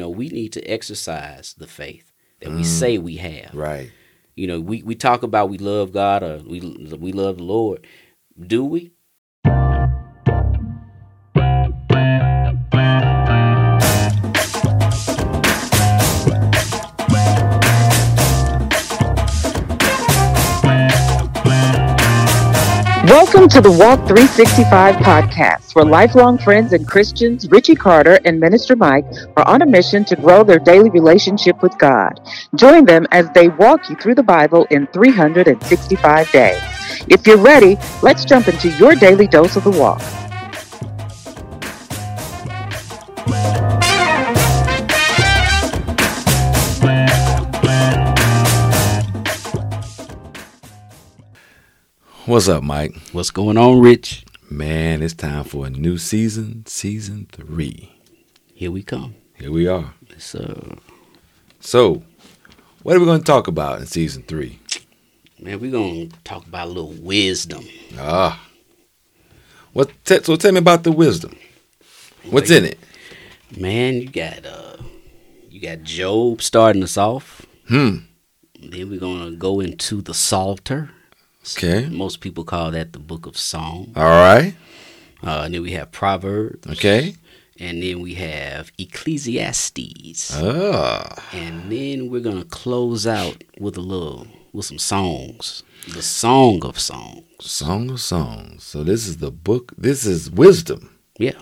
we need to exercise the faith that we say we have. Right. We talk about we love God or we love the Lord. Do we? Welcome to the Walk 365 podcast, where lifelong friends and Christians, Richie Carter and Minister Mike, are on a mission to grow their daily relationship with God. Join them as they walk you through the Bible in 365 days. If you're ready, let's jump into your daily dose of the walk. What's up, Mike? What's going on, Rich? Man, it's time for a new season 3. Here we come. Here we are. So, what are we going to talk about in season 3? Man, we're going to talk about a little wisdom. So tell me about the wisdom. What's in it? Man, you got Job starting us off. Then we're going to go into the Psalter. Okay. Most people call that the Book of Psalms. All right. And then we have Proverbs. Okay. And then we have Ecclesiastes. Ah. And then we're gonna close out with some songs. The Song of Songs. Song of Songs. So this is the book. This is wisdom. Yeah.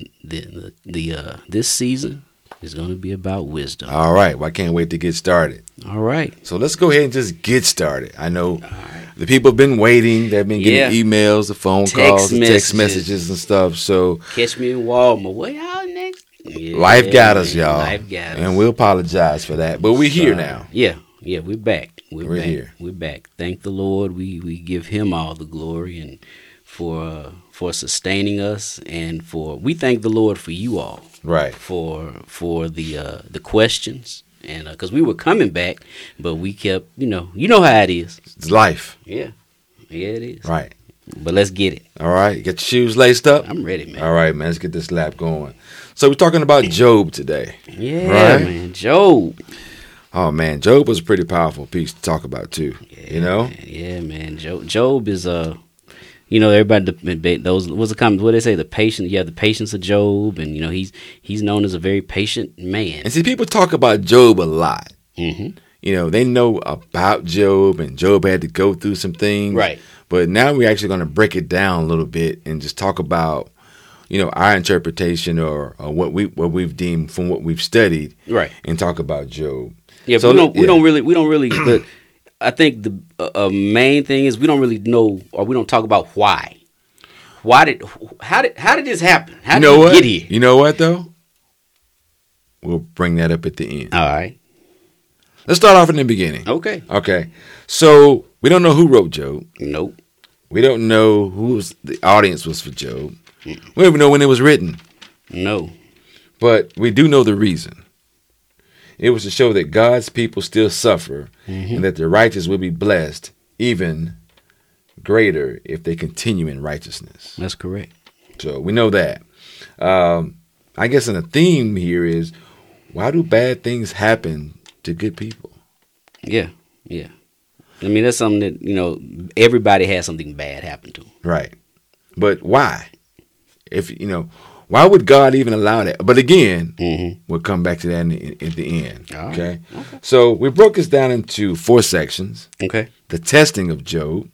This season is gonna be about wisdom. All right. Well, I can't wait to get started. All right. So let's go ahead and just get started. I know the people have been waiting. They've been getting emails, the phone calls, the text messages and stuff. So catch me in Walmart. What y'all next? Yeah, life got us, y'all. Life got us. And we apologize for that. But we're here now. Yeah, we're back. We're back. Here. We're back. Thank the Lord. We give him all the glory and for sustaining us, and we thank the Lord for you all. Right. For the questions. And because we were coming back, but we kept, you know how it is. It's life. Yeah, it is. Right. But let's get it. All right. You got your shoes laced up? I'm ready, man. All right, man. Let's get this lap going. So we're talking about Job today. Yeah, right? Man. Job. Oh, man. Job was a pretty powerful piece to talk about, too. Yeah, Man. Yeah, man. Job is everybody those what's the comment? What they say? The patience. Yeah, the patience of Job, and he's known as a very patient man. And see, people talk about Job a lot. Mm-hmm. They know about Job, and Job had to go through some things. Right. But now we're actually going to break it down a little bit and just talk about, our interpretation or what we've deemed from what we've studied. Right. And talk about Job. Yeah, so we don't really. But I think the main thing is we don't really know, or we don't talk about why. How did this happen? How did we get here? You know what though? We'll bring that up at the end. All right. Let's start off in the beginning. Okay. So we don't know who wrote Job. Nope. We don't know who the audience was for Job. We don't even know when it was written. No. But we do know the reason. It was to show that God's people still suffer, and that the righteous will be blessed even greater if they continue in righteousness. That's correct. So we know that. I guess in the theme here is, why do bad things happen to good people? Yeah. I mean, that's something that, everybody has something bad happen to them. Right. But why? Why would God even allow that? But again, we'll come back to that at the end. All right. Okay? So we broke this down into 4 sections. Okay. The testing of Job.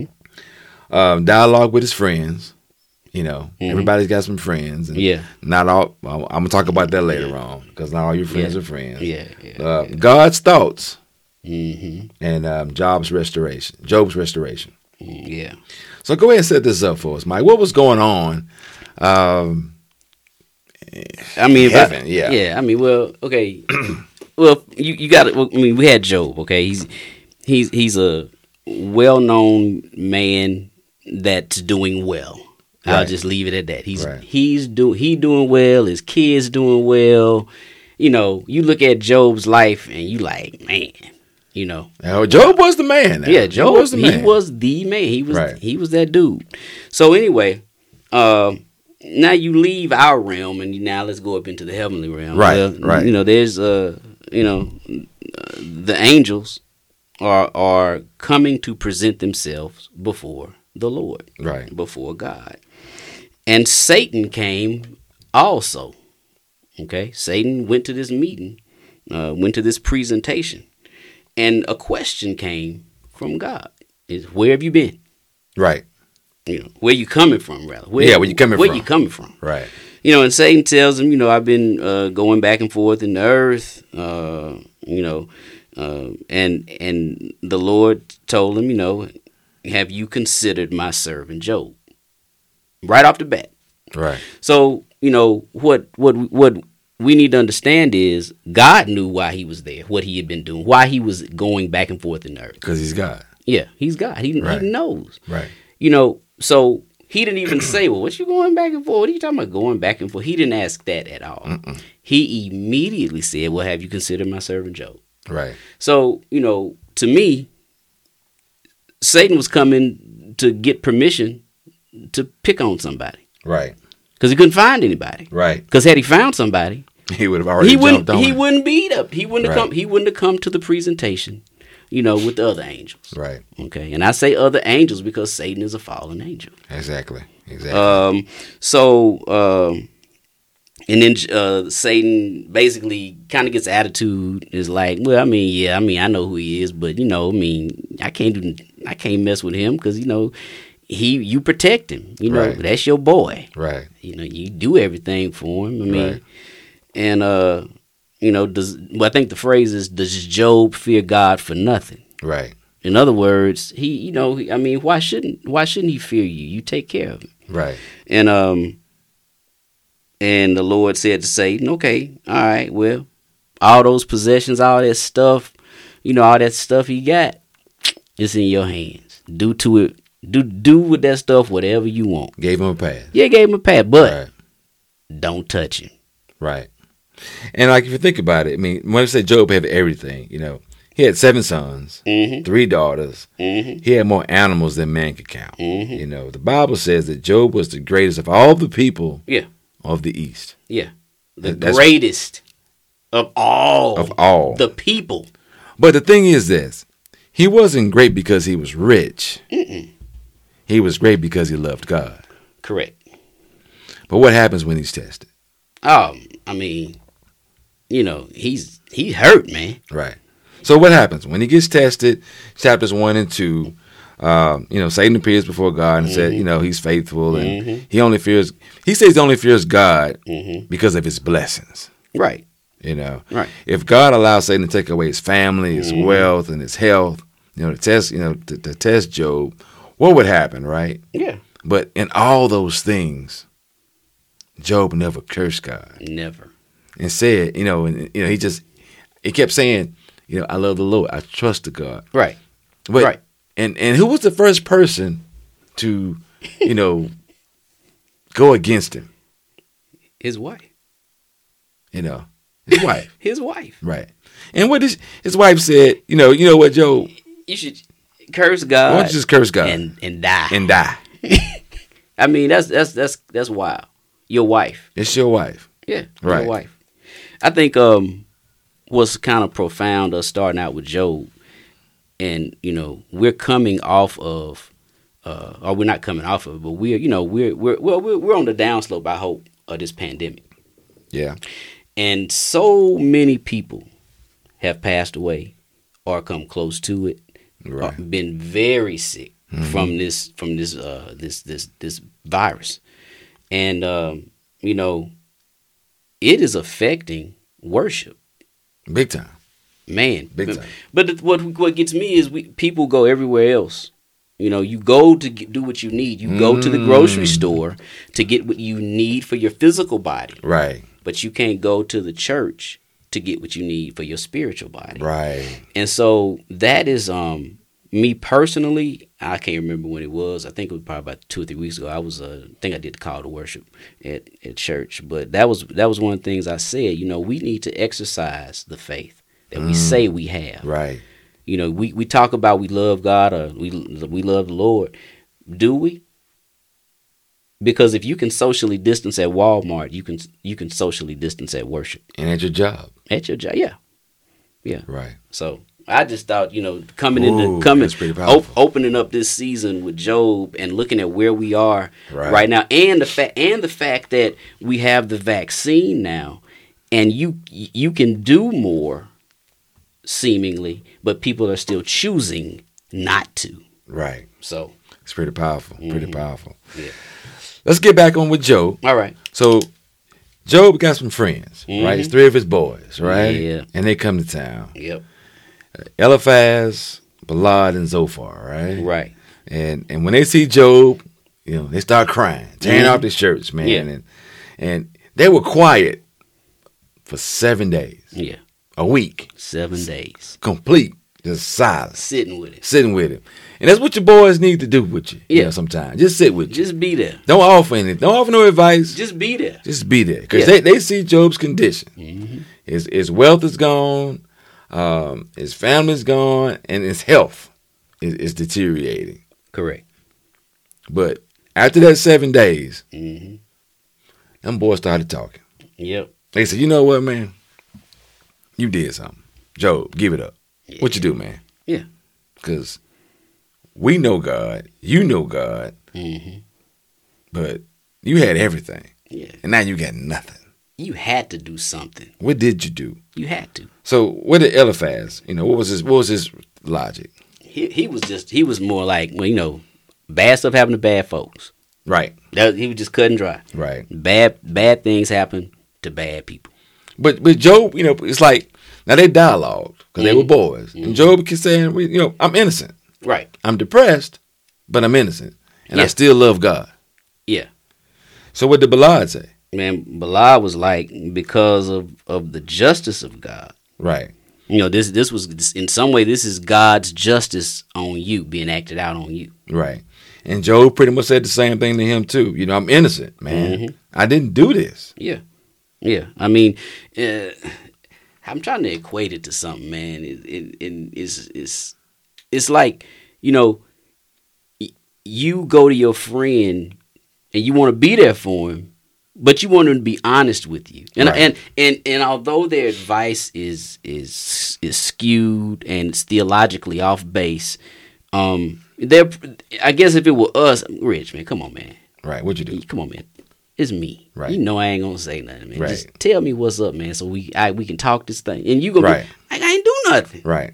Dialogue with his friends. Everybody's got some friends. And not all. I'm going to talk about that later on, because not all your friends are friends. Yeah. God's thoughts. And Job's restoration. Yeah. So go ahead and set this up for us, Mike. What was going on? Heaven, yeah. I mean, well, okay. Well, you got it. I mean, we had Job. Okay, he's a well-known man that's doing well. Right. I'll just leave it at that. He's doing well. His kids doing well. You look at Job's life and you like, man. Job was the man. Now. Yeah, Job was the man. He was the man. He was right. He was that dude. So anyway, now you leave our realm and now let's go up into the heavenly realm. Right, well, right. You know, there's the angels are coming to present themselves before the Lord, Right. before God, and Satan came also. Okay, Satan went to this meeting, went to this presentation, and a question came from God: "Is where have you been? Right. You know, where you coming from, rather? Where you coming where from? you coming from? Right. You know." And Satan tells him, "I've been going back and forth in the earth. And the Lord told him, have you considered my servant Job?" Right off the bat. Right. So, what we need to understand is God knew why he was there, what he had been doing, why he was going back and forth in the earth. Because he's God. Yeah, he's God. He Right. knows. Right. So he didn't even say, well, what you going back and forth? What are you talking about going back and forth? He didn't ask that at all. Mm-mm. He immediately said, well, have you considered my servant Job? Right. So, to me, Satan was coming to get permission to pick on somebody. Right. Because he couldn't find anybody. Right. Because had he found somebody, He would have already he jumped on he him. wouldn't beat up. He wouldn't have Right. come. He wouldn't have come to the presentation, with the other angels. Right. Okay, and I say other angels because Satan is a fallen angel. Exactly. Exactly. And then Satan basically kind of gets attitude is like, well, I know who he is, but I can't mess with him because you protect him. Right. That's your boy. Right. You do everything for him. Right. And I think the phrase is, does Job fear God for nothing? Right. In other words, why shouldn't he fear you? You take care of him. Right. And the Lord said to Satan, okay, all right, well, all those possessions, all that stuff, all that stuff he got, it's in your hands. Do with that stuff whatever you want. Gave him a pass. Yeah, gave him a pat, but Right. don't touch him. Right. And if you think about it, when I say Job had everything, he had 7 sons, Mm-hmm. 3 daughters. Mm-hmm. He had more animals than man could count. Mm-hmm. The Bible says that Job was the greatest of all the people Yeah. of the East. Yeah. The That's- greatest of all. Of all. The people. But the thing is this, he wasn't great because he was rich. Mm-mm. He was great because he loved God. Correct. But what happens when he's tested? He's hurt, man. Right. So what happens when he gets tested? Chapters 1 and 2. Satan appears before God and said, he's faithful and Mm-hmm. he says he only fears God Mm-hmm. because of his blessings. Right. Right. If God allows Satan to take away his family, his wealth, and his health, to test Job, what would happen, right? Yeah. But in all those things, Job never cursed God. Never. And said, he kept saying, I love the Lord. I trust the God. Right. But, Right. And who was the first person to, go against him? His wife. His wife. His wife. Right. And what his wife said, you know what, Job? You should curse God. Why don't you just curse God and die. and die? That's wild. Your wife. It's your wife. Yeah. Right. Your wife. I think what's kind of profound us starting out with Job, and we're coming off of or we're not coming off of it, but we're on the downslope, I hope, of this pandemic. Yeah. And so many people have passed away or come close to it, Right. or been very sick from this virus. And it is affecting worship. Big time. Man. Big time. But what gets me is people go everywhere else. You go to do what you need. You go to the grocery store to get what you need for your physical body. Right. But you can't go to the church to get what you need for your spiritual body. Right. And so that is me personally. I can't remember when it was. I think it was probably about 2 or 3 weeks ago. I think I did the call to worship at church. But that was one of the things I said. We need to exercise the faith that we say we have. Right. We talk about we love God or we love the Lord. Do we? Because if you can socially distance at Walmart, you can socially distance at worship. And at your job. At your job, yeah. Yeah. Right. So I just thought, That's pretty powerful. opening up this season with Job and looking at where we are Right. now, and the fact that we have the vaccine now, and you can do more, seemingly, but people are still choosing not to. Right. So It's pretty powerful. Pretty powerful. yeah. Let's get back on with Job. All right. So Job got some friends, right? It's 3 of his boys, right? Yeah. And they come to town. Yep. Eliphaz, Ballad, and Zophar, right? Right. And when they see Job, they start crying, tearing off their shirts, man. Yeah. And they were quiet for 7 days, Yeah. a week, 7 days. complete, just silence, Sitting with it. sitting with him. And that's what your boys need to do with you, Yeah. sometimes. Just sit with you. Just be there. Don't offer anything. Don't offer no advice. Just be there. Just be there. Because Yeah. they see Job's condition. Mm-hmm. His wealth is gone, his family's gone, and his health is deteriorating. Correct. But after that 7 days, Mm-hmm. them boys started talking. Yep. They said, you know what, man? You did something. Job, give it up. Yeah. What you do, man? Yeah. Because we know God. You know God. Mm-hmm. But you had everything. Yeah. And now you got nothing. You had to do something. What did you do? You had to. So what did Eliphaz, what was his logic? He was more like, bad stuff happened to bad folks. Right. He was just cut and dry. Right. Bad things happen to bad people. But Job, it's like, now they dialogued because they were boys. And Job kept saying, I'm innocent. Right. I'm depressed, but I'm innocent. And I Yeah. still love God. Yeah. So what did Ballad say? Man, Ballad was like, because of the justice of God. Right. This was, in some way, this is God's justice on you, being acted out on you. Right. And Job pretty much said the same thing to him too. I'm innocent, man. Mhm. I didn't do this. Yeah. Yeah. I mean, I'm trying to equate it to something, man. It's like, you go to your friend and you want to be there for him, but you want him to be honest with you. And Right. and although their advice is skewed and it's theologically off base, I guess if it were us, Rich, man, come on, man. Right. What'd you do? Come on, man. It's me. Right. You know I ain't gonna say nothing, man. Right. Just tell me what's up, man, so we can talk this thing. And you gonna Right. be like, I ain't do nothing. Right.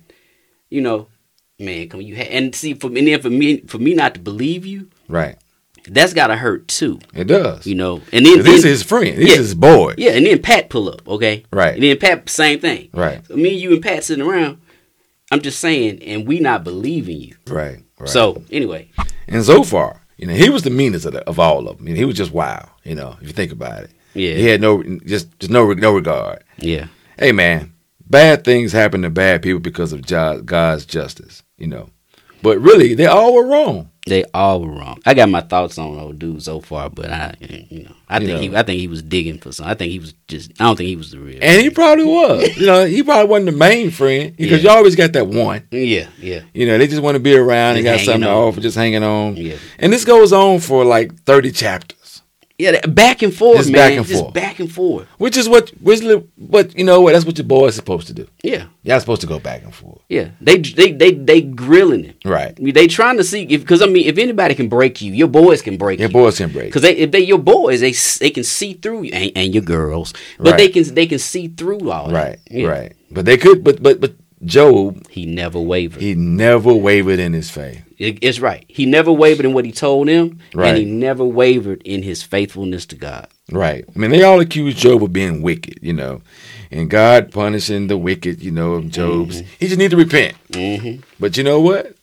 Man, come on, and see for me not to believe you, Right. that's gotta hurt too. It does. And then This is his friend. This is his boy. Yeah, and then Pat pull up, okay? Right. And then Pat, same thing. Right. So me, you, and Pat sitting around, I'm just saying, and we not believing you. Right. Right. So, anyway. And Zophar, he was the meanest of all of them. He was just wild, if you think about it. Yeah. He had just no regard. Yeah. Hey, man, bad things happen to bad people because of God's justice, But really, they all were wrong. They all were wrong. I got my thoughts on old dude so far, but I think he was digging for something. I don't think he was the real. And he probably was. He probably wasn't the main friend because you always got that one. Yeah, yeah. They just want to be around and got Hanging something to on. offer, just hanging on. Yeah. And this goes on for like 30 chapters. Yeah, back and forth, Just man. back and Just forth. back and forth. But you know what? That's what your boy is supposed to do. Yeah, Y'all supposed to go back and forth. yeah. They grilling him. Right. I mean, they trying to see if anybody can break you, your boys can break Your you. boys can break. Because if they your boys, they can see through you, and your girls, but Right. they can see through all that. Right. Yeah. Right. But they could. But Job, He never wavered. he never wavered in his faith. It's right. He never wavered in what he told them, Right. and he never wavered in his faithfulness to God. Right. I mean, they all accuse Job of being wicked, and God punishing the wicked, of Job's. He just need to repent. Mm-hmm. But you know what?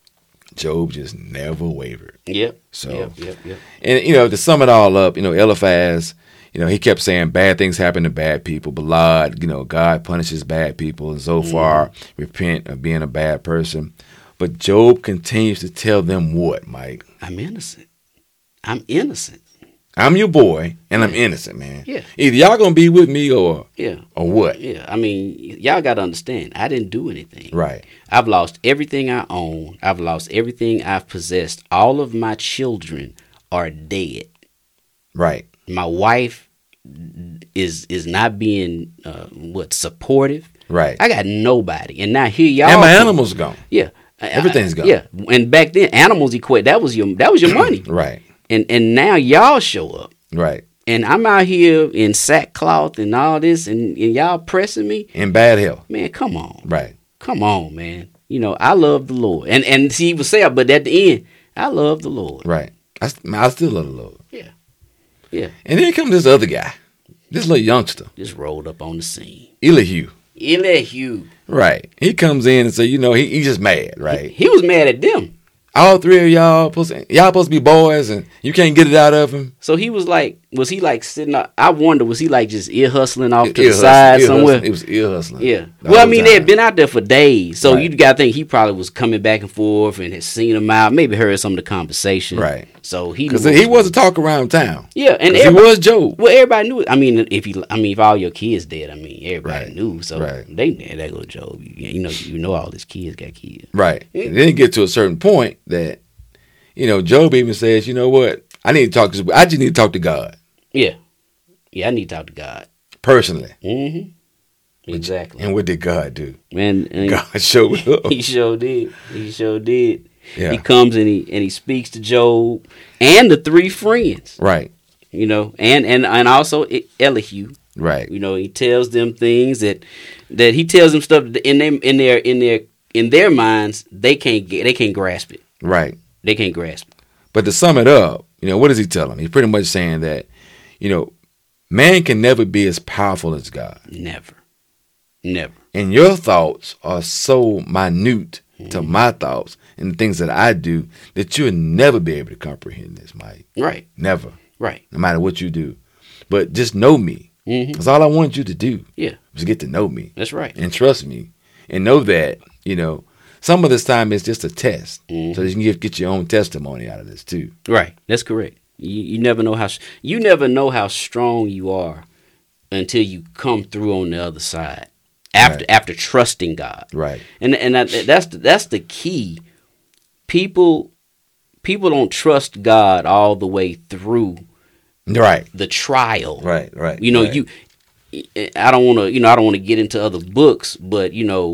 Job just never wavered. Yep. So- Yep. And, to sum it all up, Eliphaz, he kept saying bad things happen to bad people. Ballad, God punishes bad people. And Zophar, repent of being a bad person. But Job continues to tell them what, Mike? I'm innocent. I'm innocent. I'm your boy, and I'm innocent, man. Yeah. Either y'all gonna be with me or Yeah. what? Yeah. I mean, y'all got to understand, I didn't do anything. Right. I've lost everything I own. I've lost everything I've possessed. All of my children are dead. Right. My wife is not being supportive. Right. I got nobody, and now here y'all. And my animals gone. Yeah, Everything's gone. Yeah, and back then animals equate. That was your money. Right. And now y'all show up, Right. and I'm out here in sackcloth and all this, and y'all pressing me. In bad health. Man, come on. Right. Come on, man. You know, I love the Lord. And see, he would say, but at the end, I love the Lord. Right. I still love the Lord. Yeah. Yeah. And then comes this other guy, this little youngster, Just rolled up on the scene. Elihu. Elihu. Right. He comes in and say, he's just mad, right? He was mad at them. All three of y'all supposed to be boys, and you can't get it out of him. So he was he like sitting up? I wonder, was he like just ear hustling off to the side somewhere? It was ear hustling. Yeah. Well, I mean, they had been out there for days. So you got to think he probably was coming back and forth and had seen them out, maybe heard some of the conversation. Right. So he Because he was a talk around town. Yeah. And he was Job. Well, everybody knew it. I mean, if all your kids dead, I mean, everybody knew. So they knew that go Job. You know all his kids got kids. Right. And then it get to a certain point that, Job even says, you know what? I just need to talk to God. Yeah. Yeah, I need to talk to God. Personally. Mm-hmm. Exactly. And what did God do? And God showed up. He sure did. He sure did. Yeah. He comes and he speaks to Job and the three friends. Right. And also Elihu. Right. He tells them things that he tells them stuff in their minds they can't grasp it. Right. They can't grasp it. But to sum it up, what does he tell them? He's pretty much saying that, man can never be as powerful as God. Never. And your thoughts are so minute to my thoughts and the things that I do that you'll never be able to comprehend this, Mike. Right. Never. Right. No matter what you do. But just know me. That's all I want you to do. Yeah. Is get to know me. That's right. And trust me. And know that, some of this time is just a test. So that you can get your own testimony out of this too. Right. That's correct. You never know how strong you are until you come through on the other side. After trusting God. Right. And that's the key. People don't trust God all the way through. Right. The trial. Right. I don't want to get into other books, but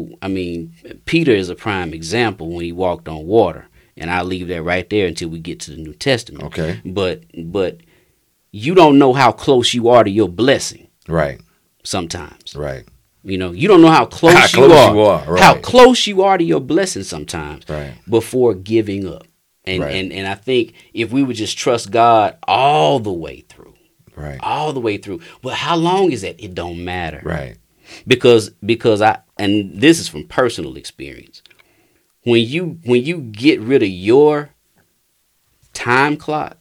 Peter is a prime example when he walked on water, and I'll leave that right there until we get to the New Testament. Okay. But you don't know how close you are to your blessing. Right. Sometimes. Right. You don't know how close you are. Right. How close you are to your blessing sometimes. Right. Before giving up. And I think if we would just trust God all the way through. Right. All the way through. Well, how long is that? It don't matter. Right. Because and this is from personal experience. When you get rid of your time clock,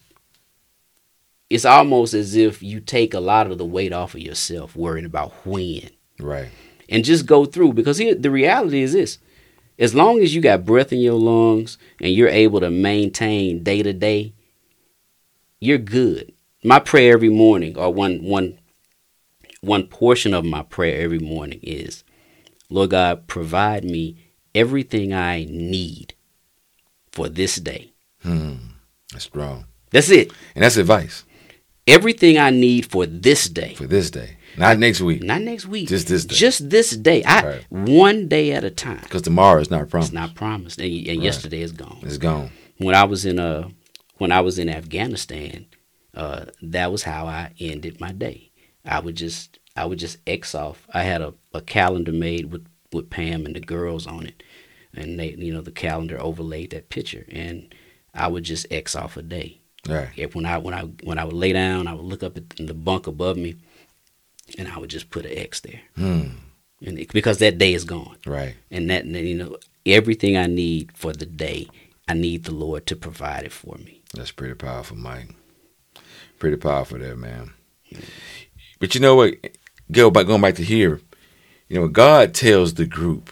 it's almost as if you take a lot of the weight off of yourself worrying about when. Right. And just go through, because the reality is this. As long as you got breath in your lungs and you're able to maintain day to day, you're good. My prayer every morning, or one portion of my prayer every morning is, Lord God, provide me everything I need for this day. That's strong. That's it. And that's advice. Everything I need for this day. For this day. Not next week. Not next week. Just this day. Just this day. One day at a time. Because tomorrow is not promised. It's not promised. And yesterday is gone. It's gone. When I was in Afghanistan, that was how I ended my day. I would just X off. I had a calendar made with Pam and the girls on it, and they, the calendar overlaid that picture, and I would just X off a day. Right. When I would lay down, I would look up in the bunk above me, and I would just put an X there, and because that day is gone. Right. And that everything I need for the day, I need the Lord to provide it for me. That's pretty powerful, Mike. Pretty powerful there, man. But you know what? Going back to here, God tells the group,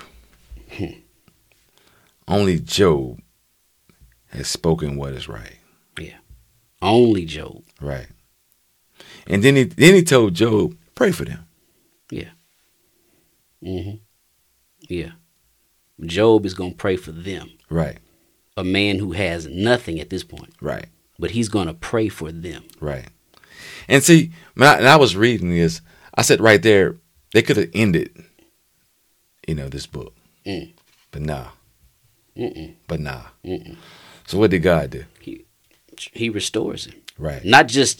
only Job has spoken what is right. Yeah. Only Job. Right. And then he told Job, pray for them. Yeah. Mm-hmm. Yeah. Job is going to pray for them. Right. A man who has nothing at this point. Right. But he's going to pray for them. Right. And see, when I was reading this, I said right there, they could have ended, this book. But nah. But nah. So what did God do? He restores him. Right. Not just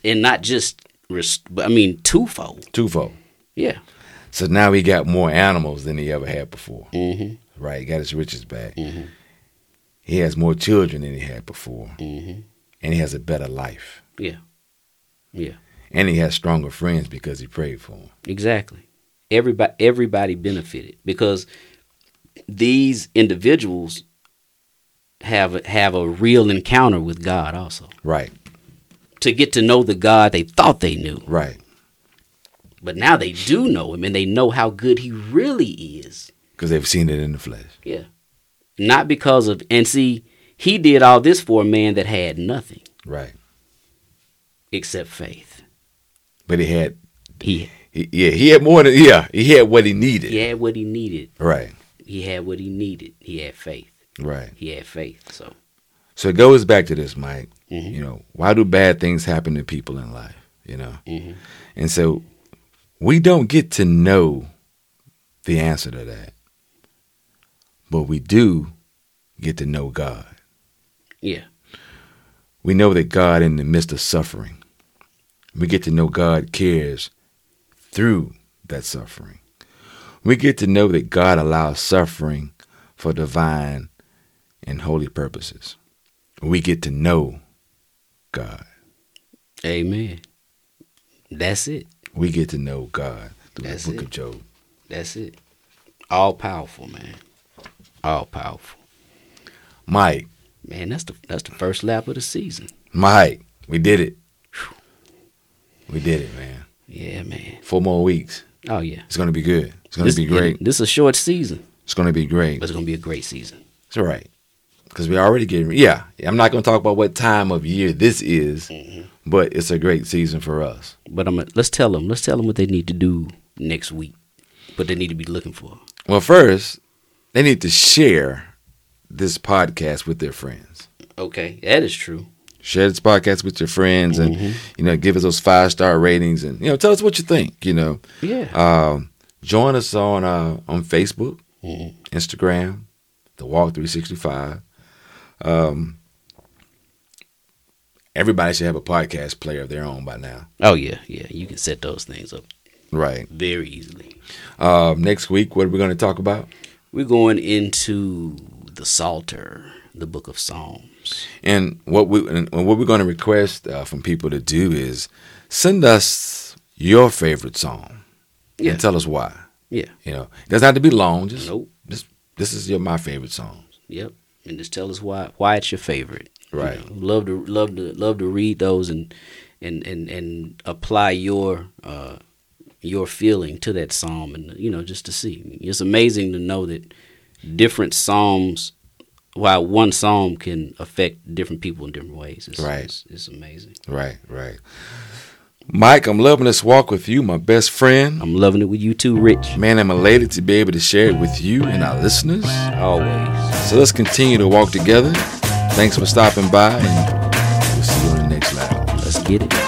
twofold. Twofold. Yeah. So now he got more animals than he ever had before. Mm-hmm. Right. He got his riches back. Mm-hmm. He has more children than he had before. Mm-hmm. And he has a better life. Yeah. Yeah. And he has stronger friends because he prayed for them. Exactly. Everybody benefited because these individuals have a real encounter with God also. Right. To get to know the God they thought they knew. Right. But now they do know him and they know how good he really is. Because they've seen it in the flesh. Yeah. Not because of, and see, he did all this for a man that had nothing. Right. Except faith. But he had, he had more than, he had what he needed. He had what he needed. Right. He had what he needed. He had faith. Right. He had faith. So it goes back to this, Mike. Mm-hmm. Why do bad things happen to people in life? Mm-hmm. And so we don't get to know the answer to that. But we do get to know God. Yeah. We know that God in the midst of suffering. We get to know God cares through that suffering. We get to know that God allows suffering for divine and holy purposes. We get to know God. Amen. That's it. We get to know God through That's the book it. of Job. That's it. All powerful, man. All powerful. Mike. Man, that's the first lap of the season. Mike, we did it. We did it, man. Yeah, man. 4 more weeks. Oh, yeah. It's going to be good. It's going to be great. This is a short season. It's going to be great. But it's going to be a great season. It's all right. Because we're already getting, I'm not going to talk about what time of year this is, but it's a great season for us. But let's tell them what they need to do next week, what they need to be looking for. Well, first, they need to share this podcast with their friends. Okay, that is true. Share this podcast with your friends and, give us those 5-star ratings and, tell us what you think, Yeah. Join us on Facebook, Instagram, The Walk 365. Everybody should have a podcast player of their own by now. Oh, yeah. You can set those things up. Right. Very easily. Next week, what are we going to talk about? We're going into the Psalter, the book of Psalms. And what we're going to request from people to do is send us your favorite psalm. Yeah. And tell us why. Yeah. It doesn't have to be long. Just nope. This is my favorite psalms. Yep. And just tell us why it's your favorite. Right. Love to read those and apply your feeling to that psalm and just to see. It's amazing to know that different psalms, while one psalm can affect different people in different ways. It's amazing. Right. Mike, I'm loving this walk with you, my best friend. I'm loving it with you too, Rich. Man, I'm elated to be able to share it with you and our listeners. Always. So let's continue to walk together. Thanks for stopping by, and we'll see you on the next lap. Let's get it.